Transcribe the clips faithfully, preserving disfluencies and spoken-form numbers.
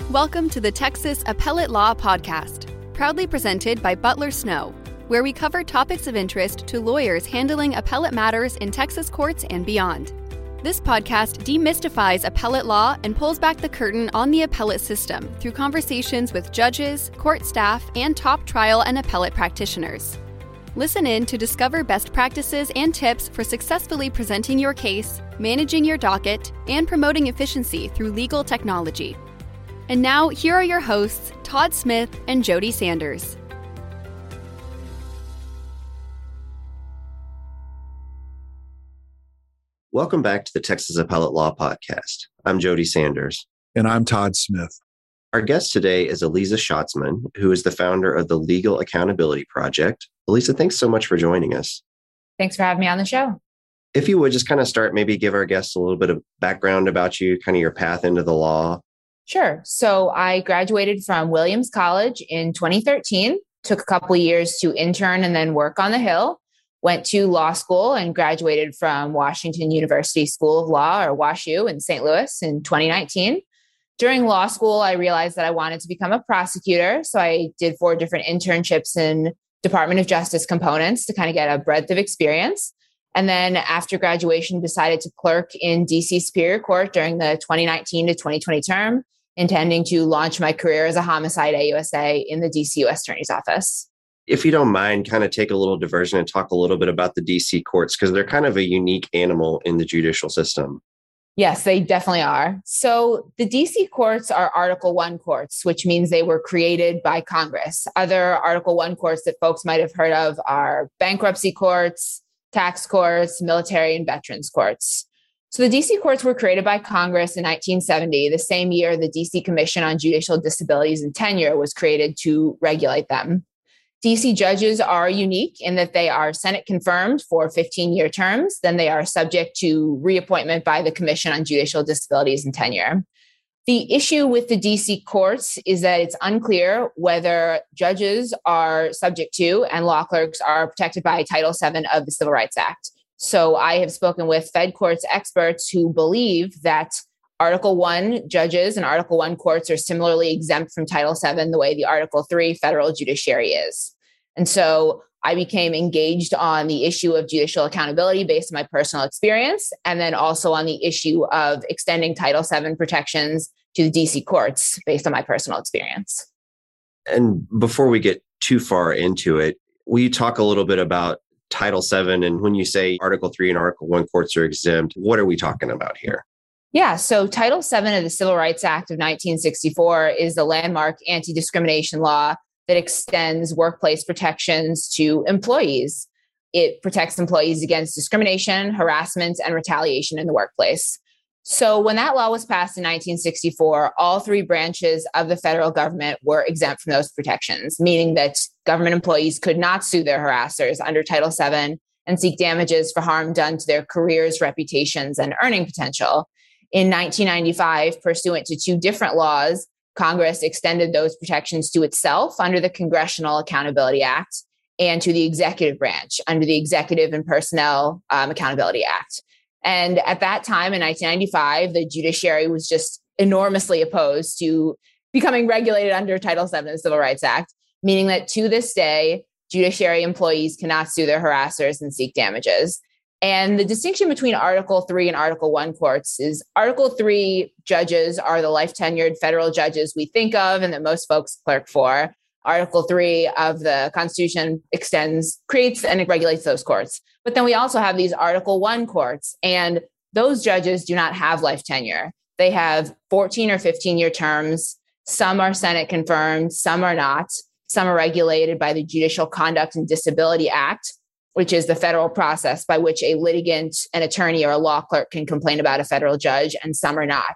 Welcome to the Texas Appellate Law Podcast, proudly presented by Butler Snow, where we cover topics of interest to lawyers handling appellate matters in Texas courts and beyond. This podcast demystifies appellate law and pulls back the curtain on the appellate system through conversations with judges, court staff, and top trial and appellate practitioners. Listen in to discover best practices and tips for successfully presenting your case, managing your docket, and promoting efficiency through legal technology. And now, here are your hosts, Todd Smith and Jody Sanders. Welcome back to the Texas Appellate Law Podcast. I'm Jody Sanders. And I'm Todd Smith. Our guest today is Elisa Schatzman, who is the founder of the Legal Accountability Project. Elisa, thanks so much for joining us. Thanks for having me on the show. If you would just kind of start, maybe give our guests a little bit of background about you, kind of your path into the law. Sure. So I graduated from Williams College in twenty thirteen, took a couple of years to intern and then work on the Hill, went to law school and graduated from Washington University School of Law, or WashU, in Saint Louis in twenty nineteen. During law school, I realized that I wanted to become a prosecutor. So I did four different internships in Department of Justice components to kind of get a breadth of experience. And then after graduation, decided to clerk in D C Superior Court during the twenty nineteen to twenty twenty term, intending to launch my career as a homicide A U S A in the D C U S Attorney's Office. If you don't mind, kind of take a little diversion and talk a little bit about the D C courts, because they're kind of a unique animal in the judicial system. Yes, they definitely are. So the D C courts are Article One courts, which means they were created by Congress. Other Article One courts that folks might have heard of are bankruptcy courts, tax courts, military and veterans courts. So the D C courts were created by Congress in nineteen seventy, the same year the D C Commission on Judicial Disabilities and Tenure was created to regulate them. D C judges are unique in that they are Senate confirmed for fifteen-year terms, then they are subject to reappointment by the Commission on Judicial Disabilities and Tenure. The issue with the D C courts is that it's unclear whether judges are subject to and law clerks are protected by Title seven of the Civil Rights Act. So I have spoken with Fed courts experts who believe that Article One judges and Article One courts are similarly exempt from Title seven the way the Article Three federal judiciary is. And so I became engaged on the issue of judicial accountability based on my personal experience, and then also on the issue of extending Title seven protections to the D C courts based on my personal experience. And before we get too far into it, will you talk a little bit about Title seven? And when you say Article Three and Article One courts are exempt, what are we talking about here? Yeah, so Title seven of the Civil Rights Act of nineteen sixty-four is the landmark anti-discrimination law that extends workplace protections to employees. It protects employees against discrimination, harassment, and retaliation in the workplace. So when that law was passed in nineteen sixty-four, all three branches of the federal government were exempt from those protections, meaning that government employees could not sue their harassers under Title seven and seek damages for harm done to their careers, reputations, and earning potential. In nineteen ninety-five, pursuant to two different laws, Congress extended those protections to itself under the Congressional Accountability Act and to the executive branch under the Executive and Personnel um, Accountability Act. And at that time in nineteen ninety-five, the judiciary was just enormously opposed to becoming regulated under Title seven of the Civil Rights Act, meaning that to this day, judiciary employees cannot sue their harassers and seek damages. And the distinction between Article Three and Article One courts is Article Three judges are the life tenured federal judges we think of and that most folks clerk for. Article Three of the Constitution extends, creates and regulates those courts. But then we also have these Article One courts, and those judges do not have life tenure. They have fourteen or fifteen year terms. Some are Senate confirmed, some are not. Some are regulated by the Judicial Conduct and Disability Act, which is the federal process by which a litigant, an attorney, or a law clerk can complain about a federal judge, and some are not.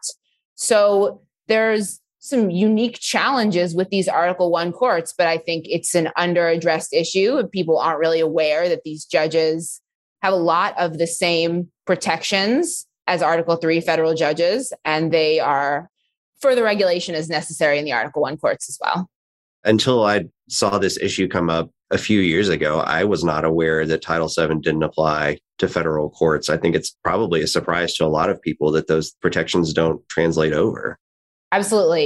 So there's some unique challenges with these Article One courts, but I think it's an under-addressed issue. People aren't really aware that these judges have a lot of the same protections as Article Three federal judges, and they are further regulation is necessary in the Article One courts as well. Until I saw this issue come up a few years ago, I was not aware that Title seven didn't apply to federal courts. I think it's probably a surprise to a lot of people that those protections don't translate over. Absolutely.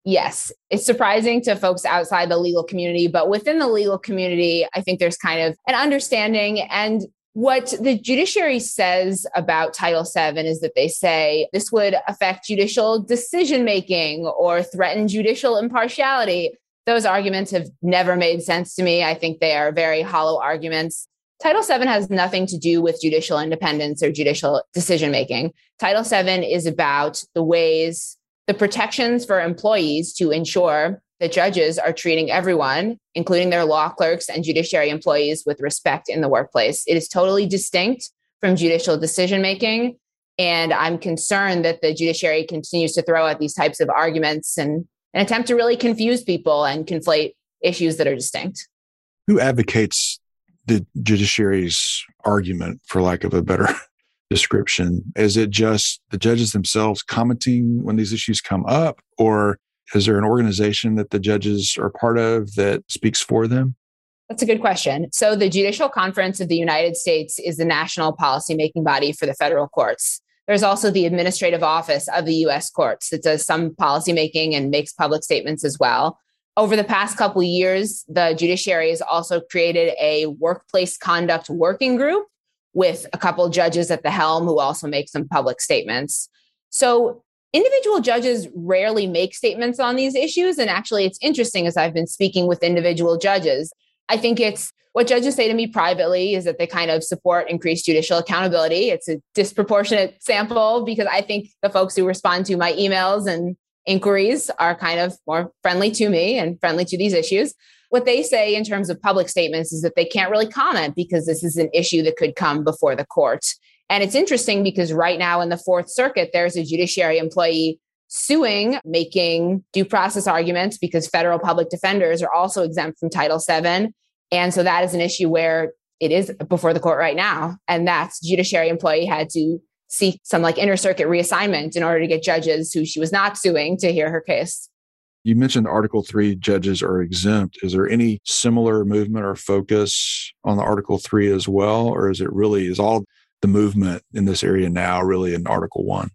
Yes, it's surprising to folks outside the legal community, but within the legal community, I think there's kind of an understanding. And what the judiciary says about Title seven is that they say this would affect judicial decision-making or threaten judicial impartiality. Those arguments have never made sense to me. I think they are very hollow arguments. Title seven has nothing to do with judicial independence or judicial decision-making. Title seven is about the ways, the protections for employees to ensure that judges are treating everyone, including their law clerks and judiciary employees, with respect in the workplace. It is totally distinct from judicial decision-making. And I'm concerned that the judiciary continues to throw out these types of arguments and, and attempt to really confuse people and conflate issues that are distinct. Who advocates the judiciary's argument, for lack of a better description? Is it just the judges themselves commenting when these issues come up, or is there an organization that the judges are part of that speaks for them? That's a good question. So the Judicial Conference of the United States is the national policymaking body for the federal courts. There's also the Administrative Office of the U S Courts that does some policymaking and makes public statements as well. Over the past couple of years, the judiciary has also created a workplace conduct working group with a couple of judges at the helm who also make some public statements. So individual judges rarely make statements on these issues. And actually, it's interesting as I've been speaking with individual judges. I think it's what judges say to me privately is that they kind of support increased judicial accountability. It's a disproportionate sample because I think the folks who respond to my emails and inquiries are kind of more friendly to me and friendly to these issues. What they say in terms of public statements is that they can't really comment because this is an issue that could come before the court. And it's interesting because right now in the Fourth Circuit, there's a judiciary employee suing, making due process arguments because federal public defenders are also exempt from Title seven. And so that is an issue where it is before the court right now. And that's judiciary employee had to seek some like inter-circuit reassignment in order to get judges who she was not suing to hear her case. You mentioned Article three judges are exempt. Is there any similar movement or focus on the Article three as well? Or is it really, is all the movement in this area now really in Article one?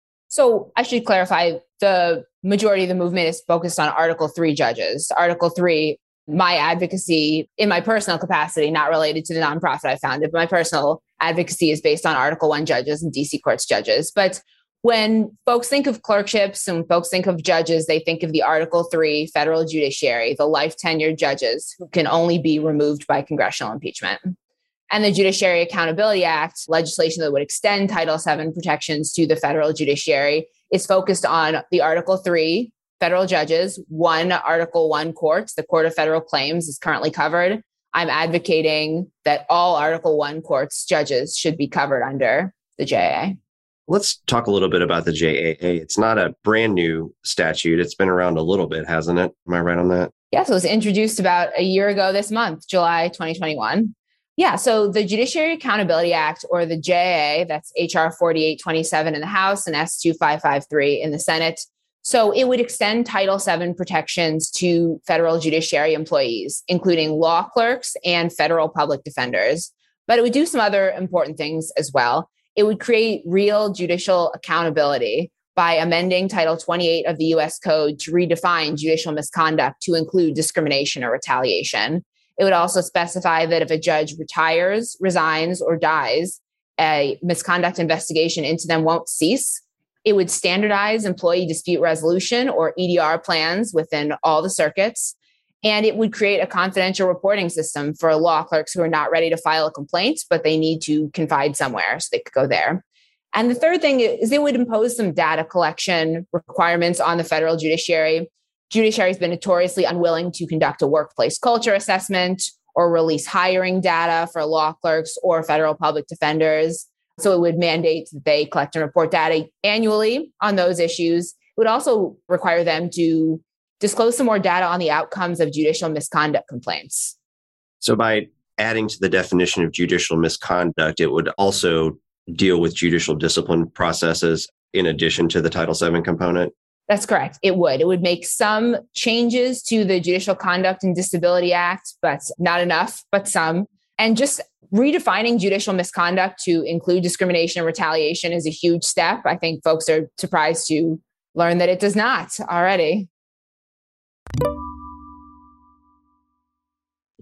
So I should clarify, the majority of the movement is focused on Article three judges. Article three, my advocacy in my personal capacity, not related to the nonprofit I founded, but my personal advocacy is based on Article one judges and D C courts judges. But when folks think of clerkships and folks think of judges, they think of the Article three federal judiciary, the life tenured judges who can only be removed by congressional impeachment. And the Judiciary Accountability Act, legislation that would extend Title seven protections to the federal judiciary, is focused on the Article three federal judges. One Article one courts, the Court of Federal Claims, is currently covered. I'm advocating that all Article one courts judges should be covered under the J A A. Let's talk a little bit about the J A A. It's not a brand new statute. It's been around a little bit, hasn't it? Am I right on that? Yes, it was introduced about a year ago this month, July twenty twenty-one. Yeah, so the Judiciary Accountability Act, or the J A A, that's H R forty-eight twenty-seven in the House and S two five five three in the Senate. So it would extend Title seven protections to federal judiciary employees, including law clerks and federal public defenders. But it would do some other important things as well. It would create real judicial accountability by amending Title twenty-eight of the U S Code to redefine judicial misconduct to include discrimination or retaliation. It would also specify that if a judge retires, resigns, or dies, a misconduct investigation into them won't cease. It would standardize employee dispute resolution, or E D R plans, within all the circuits. And it would create a confidential reporting system for law clerks who are not ready to file a complaint, but they need to confide somewhere, so they could go there. And the third thing is it would impose some data collection requirements on the federal judiciary. Judiciary has been notoriously unwilling to conduct a workplace culture assessment or release hiring data for law clerks or federal public defenders. So it would mandate that they collect and report data annually on those issues. It would also require them to disclose some more data on the outcomes of judicial misconduct complaints. So by adding to the definition of judicial misconduct, it would also deal with judicial discipline processes in addition to the Title seven component? That's correct. It would. It would make some changes to the Judicial Conduct and Disability Act, but not enough, but some. And just redefining judicial misconduct to include discrimination and retaliation is a huge step. I think folks are surprised to learn that it does not already.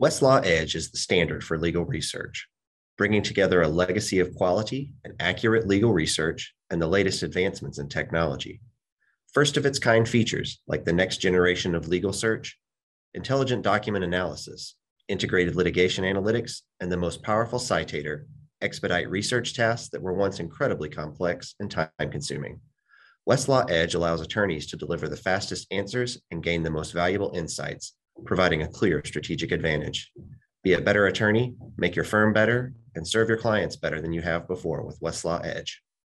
Westlaw Edge is the standard for legal research, bringing together a legacy of quality and accurate legal research and the latest advancements in technology. First of its kind features like the next generation of legal search, intelligent document analysis, integrated litigation analytics, and the most powerful citator expedite research tasks that were once incredibly complex and time-consuming. Westlaw Edge allows attorneys to deliver the fastest answers and gain the most valuable insights, providing a clear strategic advantage. Be a better attorney, make your firm better, and serve your clients better than you have before with Westlaw Edge.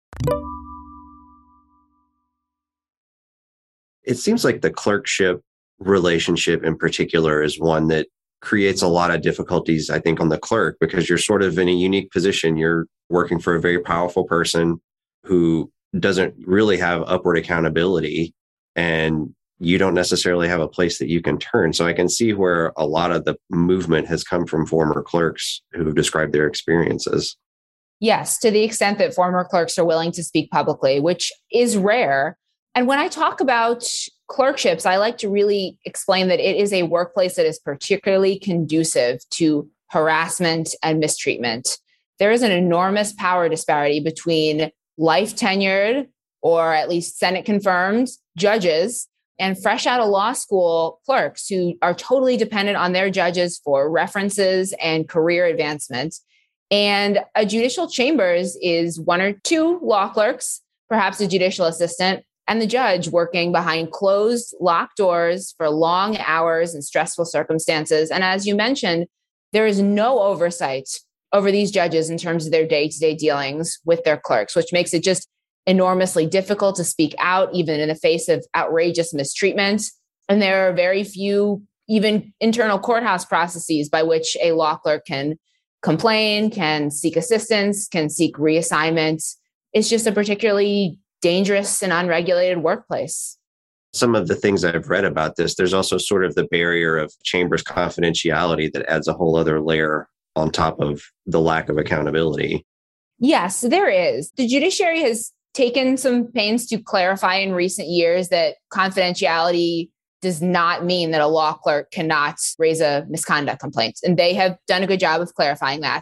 It seems like the clerkship relationship in particular is one that creates a lot of difficulties, I think, on the clerk, because you're sort of in a unique position. You're working for a very powerful person who doesn't really have upward accountability, and you don't necessarily have a place that you can turn. So I can see where a lot of the movement has come from former clerks who have described their experiences. Yes, to the extent that former clerks are willing to speak publicly, which is rare. And when I talk about clerkships, I like to really explain that it is a workplace that is particularly conducive to harassment and mistreatment. There is an enormous power disparity between life tenured, or at least Senate confirmed, judges and fresh out of law school clerks who are totally dependent on their judges for references and career advancement. And a judicial chambers is one or two law clerks, perhaps a judicial assistant, and the judge working behind closed, locked doors for long hours and stressful circumstances. And as you mentioned, there is no oversight over these judges in terms of their day-to-day dealings with their clerks, which makes it just enormously difficult to speak out, even in the face of outrageous mistreatment. And there are very few, even internal courthouse processes by which a law clerk can complain, can seek assistance, can seek reassignment. It's just a particularly dangerous and unregulated workplace. Some of the things I've read about this, there's also sort of the barrier of chambers confidentiality that adds a whole other layer on top of the lack of accountability. Yes, there is. The judiciary has taken some pains to clarify in recent years that confidentiality does not mean that a law clerk cannot raise a misconduct complaint. And they have done a good job of clarifying that.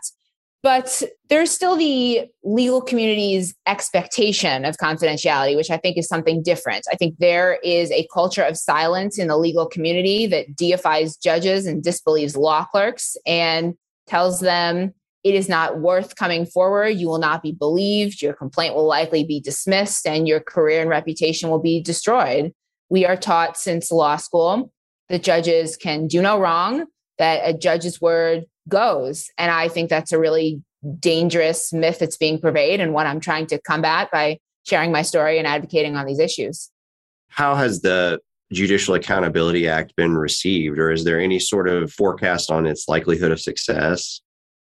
But there's still the legal community's expectation of confidentiality, which I think is something different. I think there is a culture of silence in the legal community that deifies judges and disbelieves law clerks and tells them it is not worth coming forward. You will not be believed. Your complaint will likely be dismissed and your career and reputation will be destroyed. We are taught since law school that judges can do no wrong, that a judge's word goes. And I think that's a really dangerous myth that's being purveyed and one I'm trying to combat by sharing my story and advocating on these issues. How has the Judicial Accountability Act been received, or is there any sort of forecast on its likelihood of success?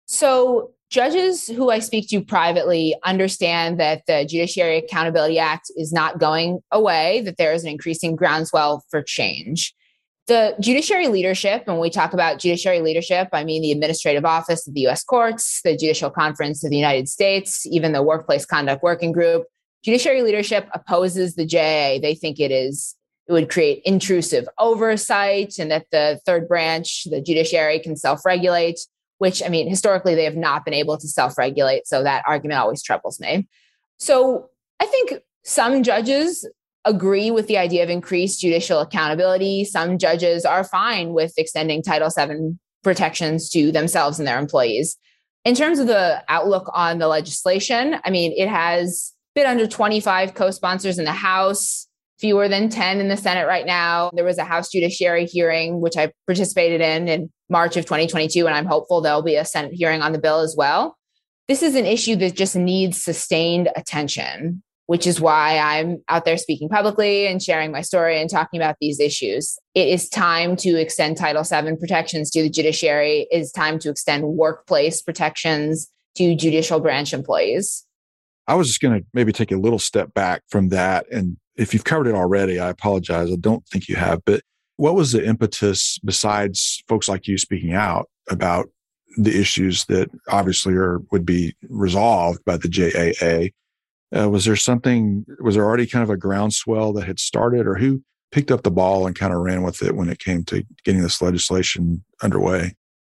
So judges who I speak to privately understand that the Judiciary Accountability Act is not going away, that there is an increasing groundswell for change. The judiciary leadership, and when we talk about judiciary leadership, I mean the administrative office of the U S courts, the Judicial Conference of the United States, even the Workplace Conduct Working Group. Judiciary leadership opposes the J A. They think it is it would create intrusive oversight and that the third branch, the judiciary, can self-regulate, which, I mean, historically, they have not been able to self-regulate. So that argument always troubles me. So I think some judges agree with the idea of increased judicial accountability. Some judges are fine with extending Title seven protections to themselves and their employees. In terms of the outlook on the legislation, I mean, it has a bit under twenty-five co-sponsors in the House, fewer than ten in the Senate right now. There was a House Judiciary hearing, which I participated in in March of twenty twenty-two, and I'm hopeful there'll be a Senate hearing on the bill as well. This is an issue that just needs sustained attention, which is why I'm out there speaking publicly and sharing my story and talking about these issues. It is time to extend Title seven protections to the judiciary. It is time to extend workplace protections to judicial branch employees. I was just going to maybe take a little step back from that. And if you've covered it already, I apologize. I don't think you have. But what was the impetus, besides folks like you speaking out about the issues that obviously are would be resolved by the J A A? Uh, was there something, was there already kind of a groundswell that had started, or who picked up the ball and kind of ran with it when it came to getting this legislation underway?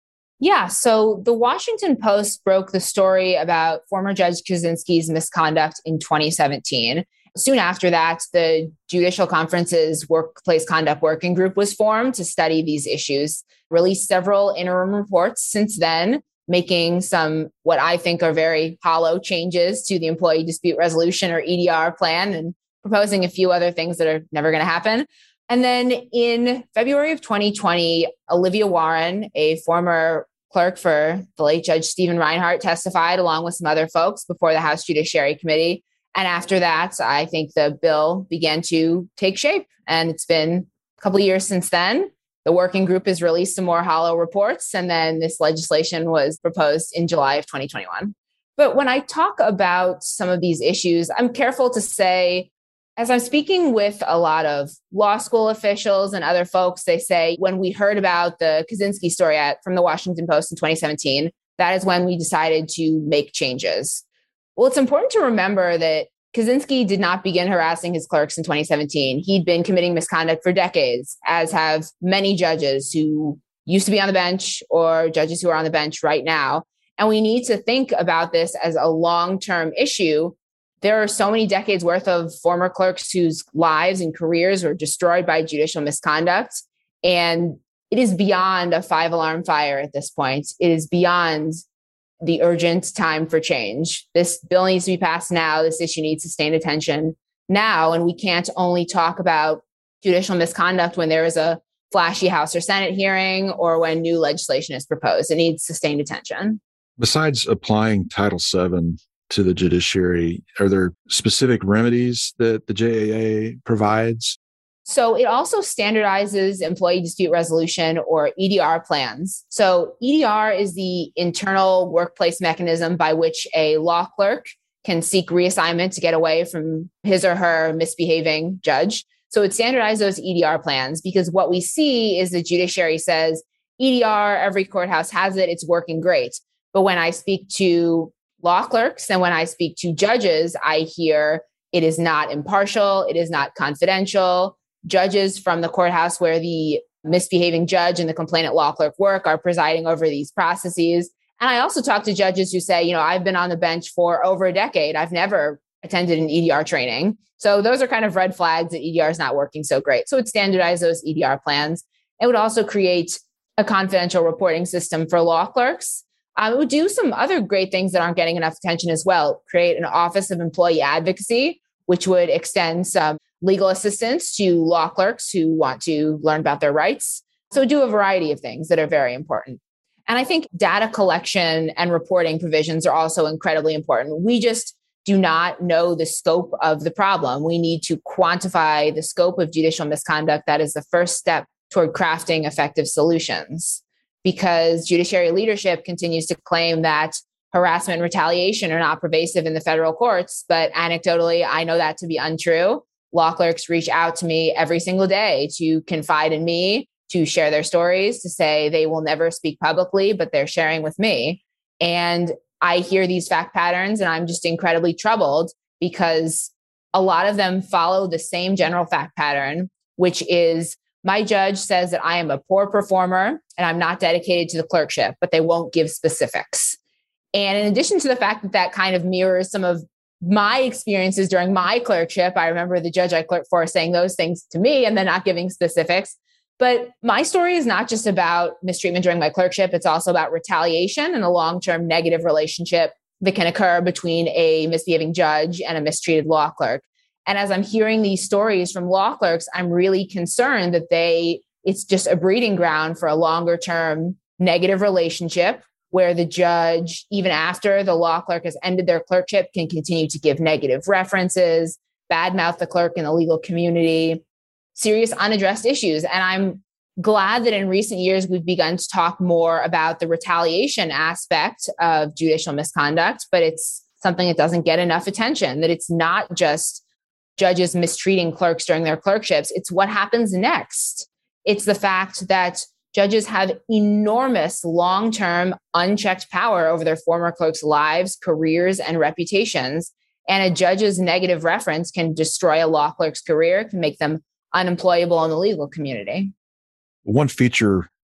Yeah, so the Washington Post broke the story about former Judge Kaczynski's misconduct in twenty seventeen. Soon after that, the Judicial Conference's Workplace Conduct Working Group was formed to study these issues, released several interim reports since then, making some what I think are very hollow changes to the Employee Dispute Resolution or E D R plan and proposing a few other things that are never going to happen. And then in February of twenty twenty, Olivia Warren, a former clerk for the late Judge Stephen Reinhart, testified along with some other folks before the House Judiciary Committee. And after that, I think the bill began to take shape. And it's been a couple of years since then. The working group has released some more hollow reports. And then this legislation was proposed in July of twenty twenty-one. But when I talk about some of these issues, I'm careful to say, as I'm speaking with a lot of law school officials and other folks, they say, when we heard about the Kaczynski story at, from the Washington Post in twenty seventeen, that is when we decided to make changes. Well, it's important to remember that Kaczynski did not begin harassing his clerks in twenty seventeen. He'd been committing misconduct for decades, as have many judges who used to be on the bench or judges who are on the bench right now. And we need to think about this as a long-term issue. There are so many decades worth of former clerks whose lives and careers were destroyed by judicial misconduct. And it is beyond a five-alarm fire at this point. It is beyond the urgent time for change. This bill needs to be passed now. This issue needs sustained attention now. And we can't only talk about judicial misconduct when there is a flashy House or Senate hearing or when new legislation is proposed. It needs sustained attention. Besides applying Title seven to the judiciary, are there specific remedies that the J A A provides? So it also standardizes employee dispute resolution or E D R plans. So E D R is the internal workplace mechanism by which a law clerk can seek reassignment to get away from his or her misbehaving judge. So it standardizes those E D R plans because what we see is the judiciary says, E D R, every courthouse has it, it's working great. But when I speak to law clerks and when I speak to judges, I hear it is not impartial, it is not confidential. Judges from the courthouse where the misbehaving judge and the complainant law clerk work are presiding over these processes. And I also talk to judges who say, you know, I've been on the bench for over a decade. I've never attended an E D R training. So those are kind of red flags that E D R is not working so great. So it standardized those E D R plans. It would also create a confidential reporting system for law clerks. Um, it would do some other great things that aren't getting enough attention as well. Create an Office of Employee Advocacy, which would extend some legal assistance to law clerks who want to learn about their rights. So do a variety of things that are very important. And I think data collection and reporting provisions are also incredibly important. We just do not know the scope of the problem. We need to quantify the scope of judicial misconduct. That is the first step toward crafting effective solutions, because judiciary leadership continues to claim that harassment and retaliation are not pervasive in the federal courts. But anecdotally, I know that to be untrue. Law clerks reach out to me every single day to confide in me, to share their stories, to say they will never speak publicly, but they're sharing with me. And I hear these fact patterns and I'm just incredibly troubled because a lot of them follow the same general fact pattern, which is my judge says that I am a poor performer and I'm not dedicated to the clerkship, but they won't give specifics. And in addition to the fact that that kind of mirrors some of my experiences during my clerkship, I remember the judge I clerked for saying those things to me and then not giving specifics. But my story is not just about mistreatment during my clerkship. It's also about retaliation and a long-term negative relationship that can occur between a misbehaving judge and a mistreated law clerk. And as I'm hearing these stories from law clerks, I'm really concerned that they it's just a breeding ground for a longer-term negative relationship where the judge, even after the law clerk has ended their clerkship, can continue to give negative references, badmouth the clerk in the legal community, serious unaddressed issues. And I'm glad that in recent years, we've begun to talk more about the retaliation aspect of judicial misconduct, but it's something that doesn't get enough attention, that it's not just judges mistreating clerks during their clerkships. It's what happens next. It's the fact that judges have enormous long-term unchecked power over their former clerks' lives, careers, and reputations. And a judge's negative reference can destroy a law clerk's career, can make them unemployable in the legal community. One feature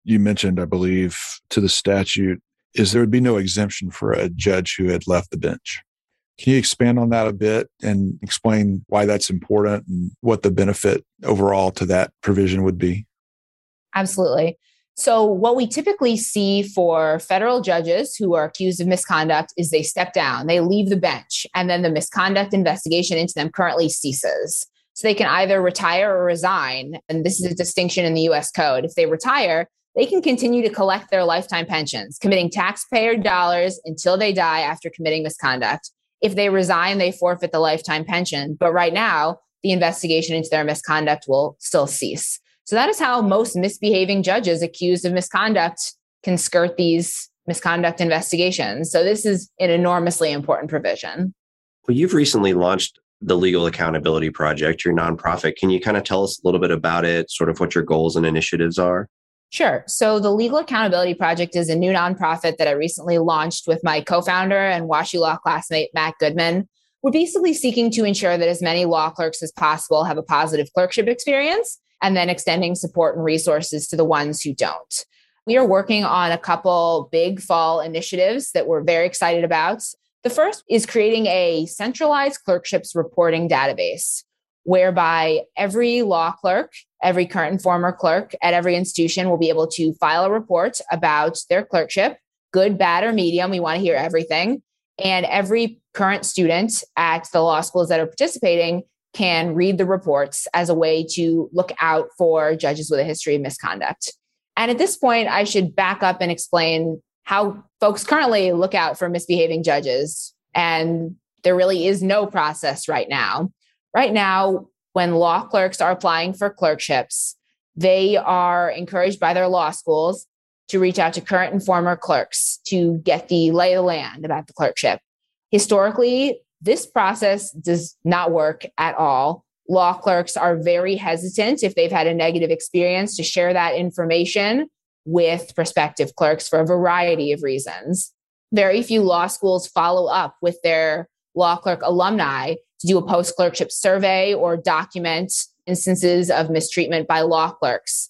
you mentioned, I believe, to the statute is there would be no exemption for a judge who had left the bench. Can you expand on that a bit and explain why that's important and what the benefit overall to that provision would be? Absolutely. So what we typically see for federal judges who are accused of misconduct is they step down, they leave the bench, and then the misconduct investigation into them currently ceases. So they can either retire or resign. And this is a distinction in the U S Code. If they retire, they can continue to collect their lifetime pensions, committing taxpayer dollars until they die after committing misconduct. If they resign, they forfeit the lifetime pension. But right now, the investigation into their misconduct will still cease. So that is how most misbehaving judges accused of misconduct can skirt these misconduct investigations. So this is an enormously important provision. Well, you've recently launched the Legal Accountability Project, your nonprofit. Can you kind of tell us a little bit about it, sort of what your goals and initiatives are? Sure. So the Legal Accountability Project is a new nonprofit that I recently launched with my co-founder and WashU Law classmate, Matt Goodman. We're basically seeking to ensure that as many law clerks as possible have a positive clerkship experience, and then extending support and resources to the ones who don't. We are working on a couple big fall initiatives that we're very excited about. The first is creating a centralized clerkships reporting database, whereby every law clerk, every current and former clerk at every institution will be able to file a report about their clerkship, good, bad, or medium. We want to hear everything. And every current student at the law schools that are participating can read the reports as a way to look out for judges with a history of misconduct. And at this point, I should back up and explain how folks currently look out for misbehaving judges. And there really is no process right now. Right now, when law clerks are applying for clerkships, they are encouraged by their law schools to reach out to current and former clerks to get the lay of the land about the clerkship. Historically, this process does not work at all. Law clerks are very hesitant if they've had a negative experience to share that information with prospective clerks for a variety of reasons. Very few law schools follow up with their law clerk alumni to do a post-clerkship survey or document instances of mistreatment by law clerks.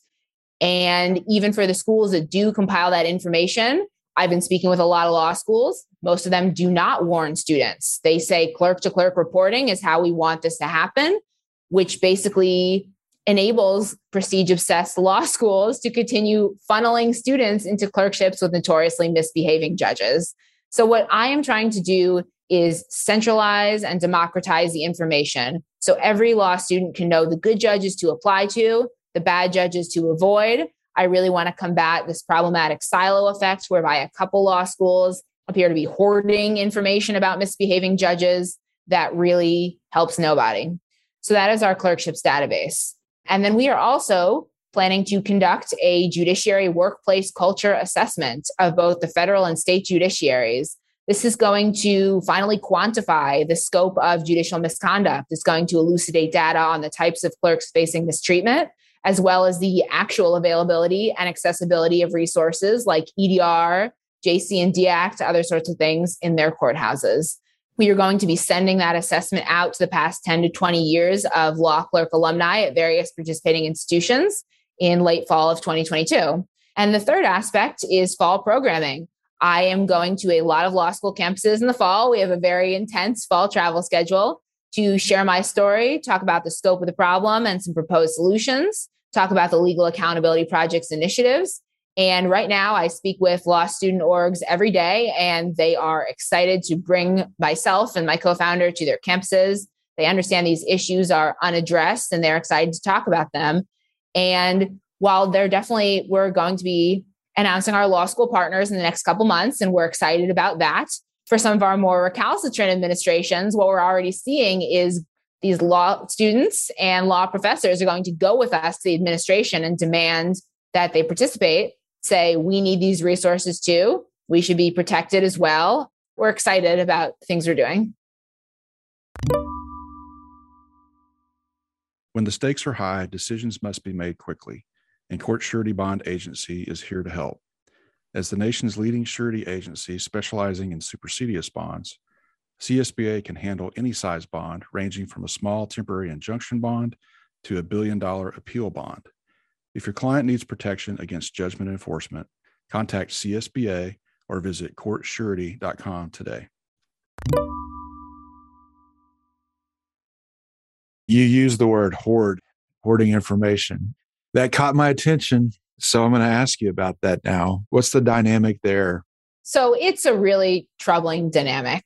And even for the schools that do compile that information, I've been speaking with a lot of law schools. Most of them do not warn students. They say clerk to clerk reporting is how we want this to happen, which basically enables prestige-obsessed law schools to continue funneling students into clerkships with notoriously misbehaving judges. So what I am trying to do is centralize and democratize the information so every law student can know the good judges to apply to, the bad judges to avoid. I really want to combat this problematic silo effect whereby a couple law schools appear to be hoarding information about misbehaving judges that really helps nobody. So that is our clerkships database. And then we are also planning to conduct a judiciary workplace culture assessment of both the federal and state judiciaries. This is going to finally quantify the scope of judicial misconduct. It's going to elucidate data on the types of clerks facing mistreatment, as well as the actual availability and accessibility of resources like E D R, J C and D A C T, other sorts of things in their courthouses. We are going to be sending that assessment out to the past ten to twenty years of law clerk alumni at various participating institutions in late fall of twenty twenty-two. And the third aspect is fall programming. I am going to a lot of law school campuses in the fall. We have a very intense fall travel schedule to share my story, talk about the scope of the problem and some proposed solutions, talk about the Legal Accountability Project's initiatives. And right now I speak with law student orgs every day, and they are excited to bring myself and my co-founder to their campuses. They understand these issues are unaddressed and they're excited to talk about them. And while they're definitely, we're going to be announcing our law school partners in the next couple months, and we're excited about that. For some of our more recalcitrant administrations, what we're already seeing is these law students and law professors are going to go with us to the administration and demand that they participate, say, we need these resources too. We should be protected as well. We're excited about the things we're doing. When the stakes are high, decisions must be made quickly, and Court Surety Bond Agency is here to help. As the nation's leading surety agency specializing in supersedeas bonds, C S B A can handle any size bond, ranging from a small temporary injunction bond to a billion dollar appeal bond. If your client needs protection against judgment enforcement, contact C S B A or visit court surety dot com today. You use the word hoard, hoarding information. That caught my attention. So I'm going to ask you about that now. What's the dynamic there? So it's a really troubling dynamic.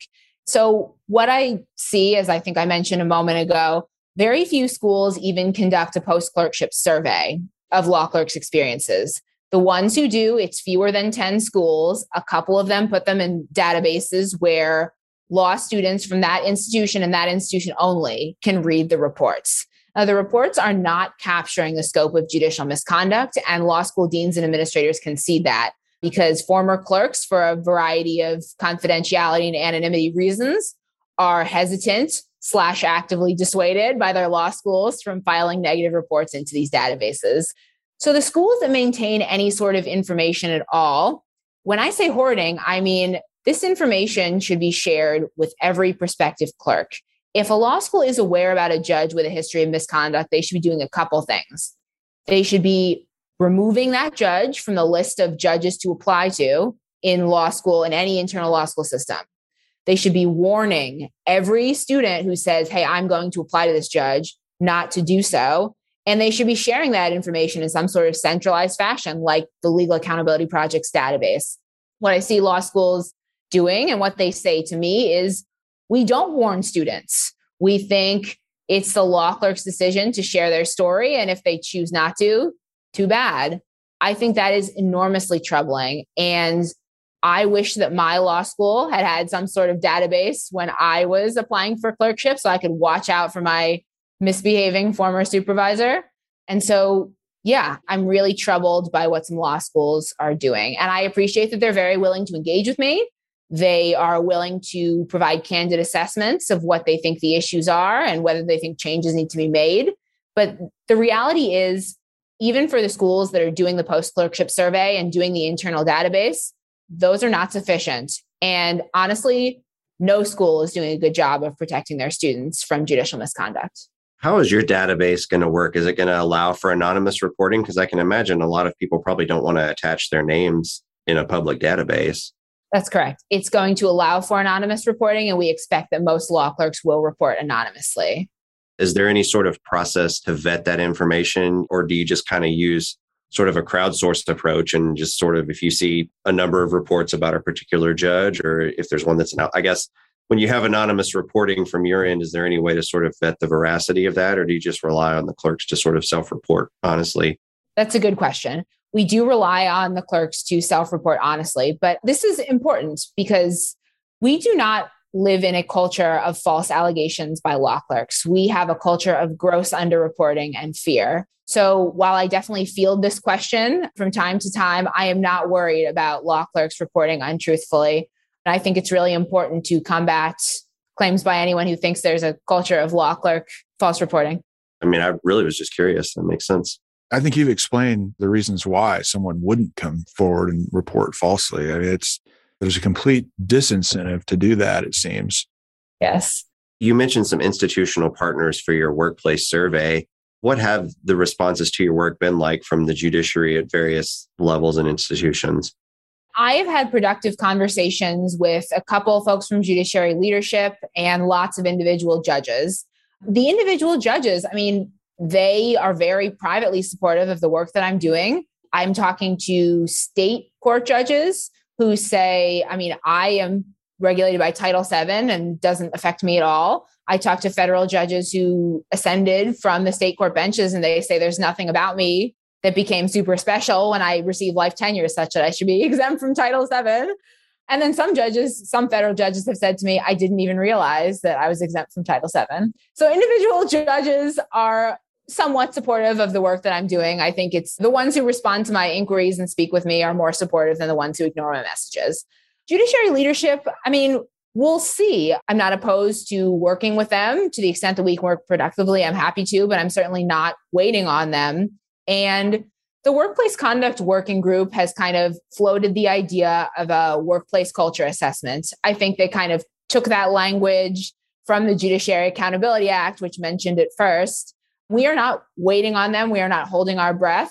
So what I see, as I think I mentioned a moment ago, very few schools even conduct a post-clerkship survey of law clerks' experiences. The ones who do, it's fewer than ten schools. A couple of them put them in databases where law students from that institution and that institution only can read the reports. Now, the reports are not capturing the scope of judicial misconduct, and law school deans and administrators can see that because former clerks, for a variety of confidentiality and anonymity reasons, are hesitant slash actively dissuaded by their law schools from filing negative reports into these databases. So the schools that maintain any sort of information at all, when I say hoarding, I mean this information should be shared with every prospective clerk. If a law school is aware about a judge with a history of misconduct, they should be doing a couple things. They should be removing that judge from the list of judges to apply to in law school, in any internal law school system. They should be warning every student who says, hey, I'm going to apply to this judge, not to do so. And they should be sharing that information in some sort of centralized fashion, like the Legal Accountability Project's database. What I see law schools doing and what they say to me is, we don't warn students. We think it's the law clerk's decision to share their story. And if they choose not to, too bad. I think that is enormously troubling. And I wish that my law school had had some sort of database when I was applying for clerkship so I could watch out for my misbehaving former supervisor. And so, yeah, I'm really troubled by what some law schools are doing. And I appreciate that they're very willing to engage with me. They are willing to provide candid assessments of what they think the issues are and whether they think changes need to be made. But the reality is, even for the schools that are doing the post-clerkship survey and doing the internal database, those are not sufficient. And honestly, no school is doing a good job of protecting their students from judicial misconduct. How is your database going to work? Is it going to allow for anonymous reporting? Because I can imagine a lot of people probably don't want to attach their names in a public database. That's correct. It's going to allow for anonymous reporting, and we expect that most law clerks will report anonymously. Is there any sort of process to vet that information, or do you just kind of use sort of a crowdsourced approach and just sort of, if you see a number of reports about a particular judge, or if there's one that's not, I guess when you have anonymous reporting from your end, is there any way to sort of vet the veracity of that, or do you just rely on the clerks to sort of self-report honestly? That's a good question. We do rely on the clerks to self-report honestly, but this is important because we do not live in a culture of false allegations by law clerks. We have a culture of gross underreporting and fear. So while I definitely field this question from time to time, I am not worried about law clerks reporting untruthfully. And I think it's really important to combat claims by anyone who thinks there's a culture of law clerk false reporting. I mean, I really was just curious. That makes sense. I think you've explained the reasons why someone wouldn't come forward and report falsely. I mean, it's there's a complete disincentive to do that, it seems. Yes. You mentioned some institutional partners for your workplace survey. What have the responses to your work been like from the judiciary at various levels and institutions? I have had productive conversations with a couple of folks from judiciary leadership and lots of individual judges. The individual judges, I mean, they are very privately supportive of the work that I'm doing. I'm talking to state court judges who say, I mean, I am regulated by Title seven and doesn't affect me at all. I talk to federal judges who ascended from the state court benches and they say there's nothing about me that became super special when I received life tenure such that I should be exempt from Title seven. And then some judges, some federal judges have said to me, I didn't even realize that I was exempt from Title seven. So individual judges are somewhat supportive of the work that I'm doing. I think it's the ones who respond to my inquiries and speak with me are more supportive than the ones who ignore my messages. Judiciary leadership, I mean, we'll see. I'm not opposed to working with them to the extent that we can work productively. I'm happy to, but I'm certainly not waiting on them. And the Workplace Conduct Working Group has kind of floated the idea of a workplace culture assessment. I think they kind of took that language from the Judiciary Accountability Act, which mentioned it first. We are not waiting on them. We are not holding our breath.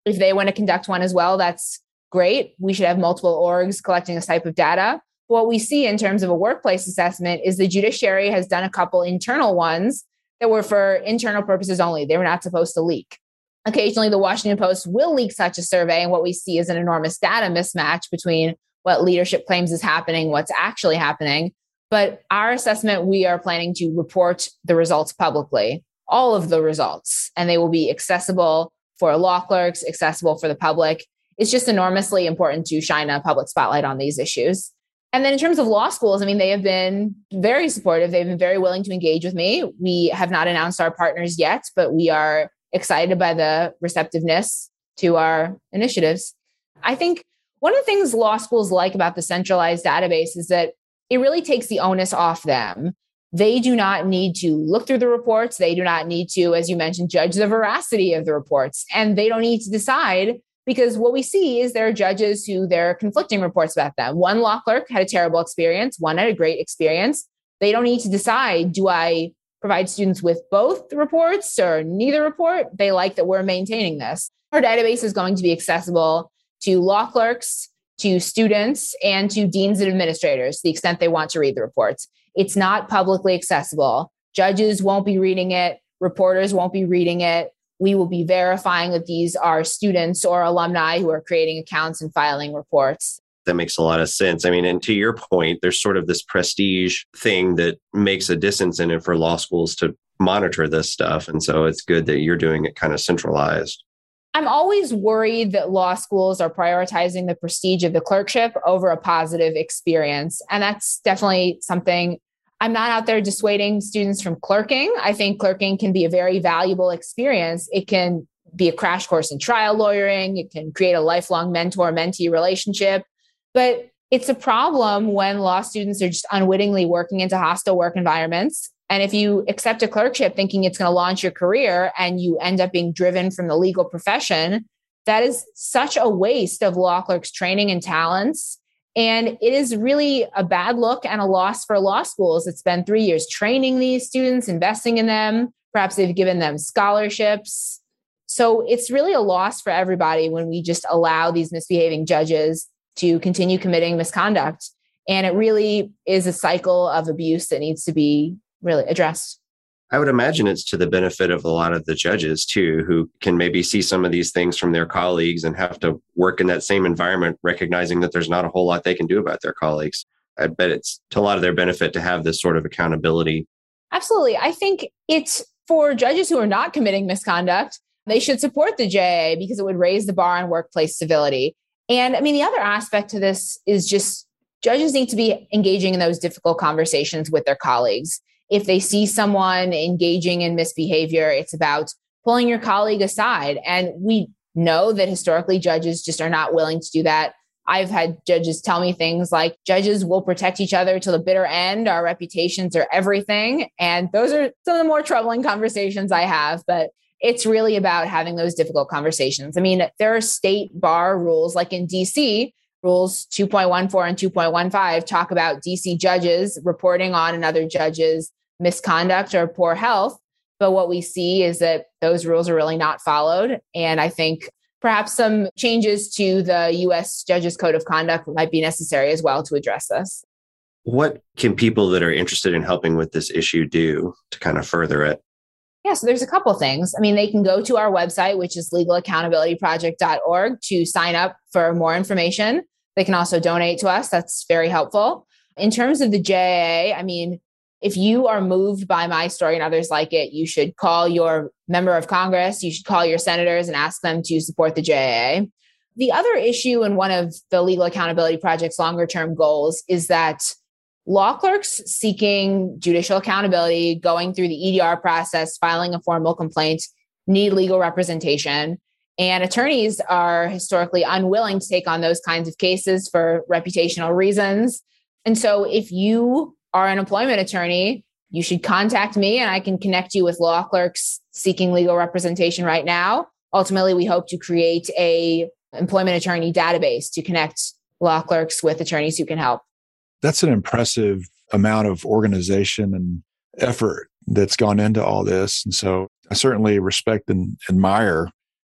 If they want to conduct one as well, that's great. We should have multiple orgs collecting this type of data. What we see in terms of a workplace assessment is the judiciary has done a couple internal ones that were for internal purposes only. They were not supposed to leak. Occasionally, the Washington Post will leak such a survey, and what we see is an enormous data mismatch between what leadership claims is happening, what's actually happening. But our assessment, we are planning to report the results publicly, all of the results, and they will be accessible for law clerks, accessible for the public. It's just enormously important to shine a public spotlight on these issues. And then in terms of law schools, I mean, they have been very supportive. They've been very willing to engage with me. We have not announced our partners yet, but we are excited by the receptiveness to our initiatives. I think one of the things law schools like about the centralized database is that it really takes the onus off them. They do not need to look through the reports. They do not need to, as you mentioned, judge the veracity of the reports. And they don't need to decide, because what we see is there are judges who there are conflicting reports about them. One law clerk had a terrible experience. One had a great experience. They don't need to decide, do I provide students with both reports or neither report? They like that we're maintaining this. Our database is going to be accessible to law clerks, to students, and to deans and administrators to the extent they want to read the reports. It's not publicly accessible. Judges won't be reading it. Reporters won't be reading it. We will be verifying that these are students or alumni who are creating accounts and filing reports. That makes a lot of sense. I mean, and to your point, there's sort of this prestige thing that makes a disincentive for law schools to monitor this stuff. And so it's good that you're doing it kind of centralized. I'm always worried that law schools are prioritizing the prestige of the clerkship over a positive experience. And that's definitely something. I'm not out there dissuading students from clerking. I think clerking can be a very valuable experience. It can be a crash course in trial lawyering. It can create a lifelong mentor-mentee relationship. But it's a problem when law students are just unwittingly working into hostile work environments. And if you accept a clerkship thinking it's going to launch your career and you end up being driven from the legal profession, that is such a waste of law clerks' training and talents. And it is really a bad look and a loss for law schools. It's been three years training these students, investing in them. Perhaps they've given them scholarships. So it's really a loss for everybody when we just allow these misbehaving judges to continue committing misconduct. And it really is a cycle of abuse that needs to be really addressed. I would imagine it's to the benefit of a lot of the judges too, who can maybe see some of these things from their colleagues and have to work in that same environment, recognizing that there's not a whole lot they can do about their colleagues. I bet it's to a lot of their benefit to have this sort of accountability. Absolutely. I think it's for judges who are not committing misconduct, they should support the J A A because it would raise the bar on workplace civility. And I mean, the other aspect to this is just judges need to be engaging in those difficult conversations with their colleagues. If they see someone engaging in misbehavior, it's about pulling your colleague aside. And we know that historically judges just are not willing to do that. I've had judges tell me things like, judges will protect each other till the bitter end. Our reputations are everything. And those are some of the more troubling conversations I have. But it's really about having those difficult conversations. I mean, there are state bar rules, like in D C, rules two point one four and two point one five talk about D C judges reporting on another judge's misconduct or poor health. But what we see is that those rules are really not followed. And I think perhaps some changes to the U S Judges Code of Conduct might be necessary as well to address this. What can people that are interested in helping with this issue do to kind of further it? Yeah, so there's a couple things. I mean, they can go to our website, which is legal accountability project dot org, to sign up for more information. They can also donate to us. That's very helpful. In terms of the J A A, I mean, if you are moved by my story and others like it, you should call your member of Congress. You should call your senators and ask them to support the J A A. The other issue in one of the Legal Accountability Project's longer term goals is that law clerks seeking judicial accountability, going through the E D R process, filing a formal complaint, need legal representation. And attorneys are historically unwilling to take on those kinds of cases for reputational reasons. And so if you are an employment attorney, you should contact me and I can connect you with law clerks seeking legal representation right now. Ultimately, we hope to create a employment attorney database to connect law clerks with attorneys who can help. That's an impressive amount of organization and effort that's gone into all this. And so I certainly respect and admire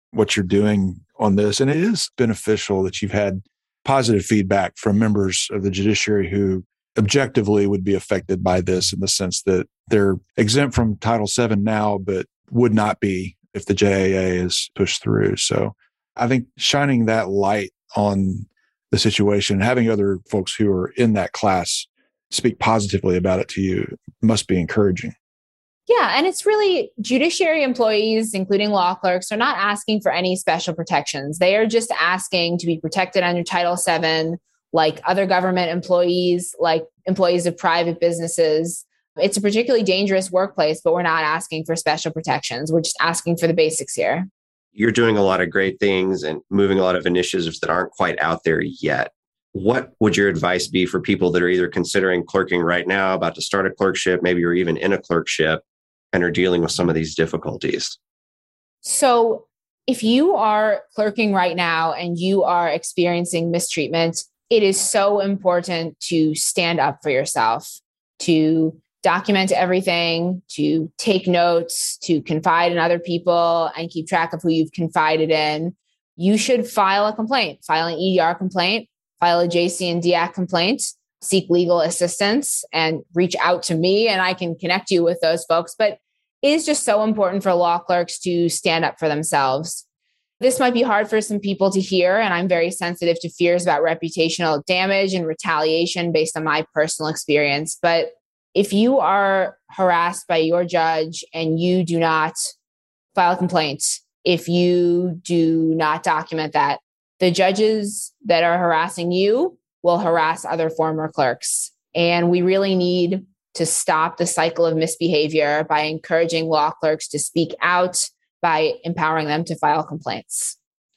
what you're doing on this. And it is beneficial that you've had positive feedback from members of the judiciary who objectively would be affected by this, in the sense that they're exempt from Title seven now, but would not be if the J A A is pushed through. So I think shining that light on the situation, having other folks who are in that class speak positively about it to you, must be encouraging. Yeah. And it's really, judiciary employees, including law clerks, are not asking for any special protections. They are just asking to be protected under Title seven, like other government employees, like employees of private businesses. It's a particularly dangerous workplace, but we're not asking for special protections. We're just asking for the basics here. You're doing a lot of great things and moving a lot of initiatives that aren't quite out there yet. What would your advice be for people that are either considering clerking right now, about to start a clerkship, maybe you're even in a clerkship and are dealing with some of these difficulties? So if you are clerking right now and you are experiencing mistreatment, it is so important to stand up for yourself, to document everything, to take notes, to confide in other people and keep track of who you've confided in. You should file a complaint, file an E D R complaint, file a J C and D A C complaint, seek legal assistance, and reach out to me and I can connect you with those folks. But it is just so important for law clerks to stand up for themselves. This might be hard for some people to hear, and I'm very sensitive to fears about reputational damage and retaliation based on my personal experience. But if you are harassed by your judge and you do not file a complaint, if you do not document that, the judges that are harassing you will harass other former clerks. And we really need to stop the cycle of misbehavior by encouraging law clerks to speak out, by empowering them to file complaints.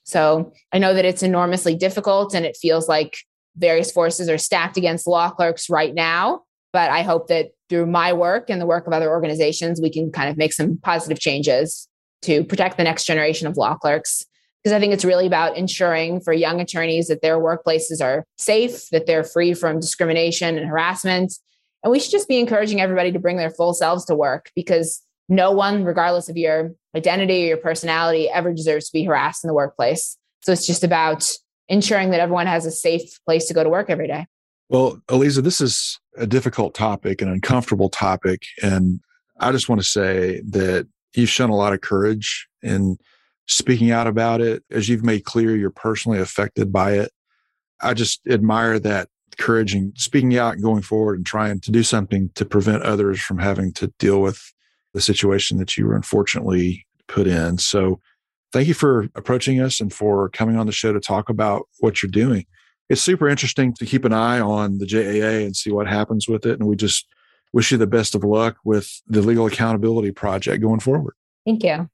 So I know that it's enormously difficult and it feels like various forces are stacked against law clerks right now. But I hope that through my work and the work of other organizations, we can kind of make some positive changes to protect the next generation of law clerks. Because I think it's really about ensuring for young attorneys that their workplaces are safe, that they're free from discrimination and harassment. And we should just be encouraging everybody to bring their full selves to work, because no one, regardless of your identity or your personality, ever deserves to be harassed in the workplace. So it's just about ensuring that everyone has a safe place to go to work every day. Well, Aliza, this is a difficult topic, an uncomfortable topic. And I just want to say that you've shown a lot of courage in speaking out about it. As you've made clear, you're personally affected by it. I just admire that courage in speaking out and going forward and trying to do something to prevent others from having to deal with the situation that you were unfortunately put in. So thank you for approaching us and for coming on the show to talk about what you're doing. It's super interesting to keep an eye on the J A A and see what happens with it. And we just wish you the best of luck with the Legal Accountability Project going forward. Thank you.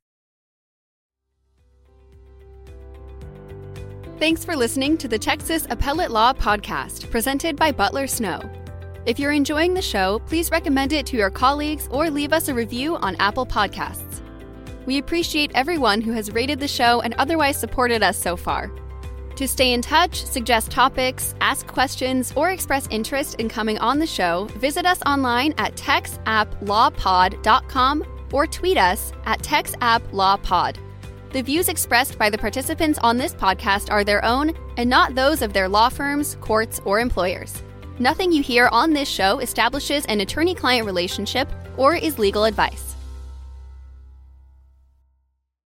Thanks for listening to the Texas Appellate Law Podcast, presented by Butler Snow. If you're enjoying the show, please recommend it to your colleagues or leave us a review on Apple Podcasts. We appreciate everyone who has rated the show and otherwise supported us so far. To stay in touch, suggest topics, ask questions, or express interest in coming on the show, visit us online at tex app law pod dot com or tweet us at tex app law pod. The views expressed by the participants on this podcast are their own and not those of their law firms, courts, or employers. Nothing you hear on this show establishes an attorney-client relationship or is legal advice.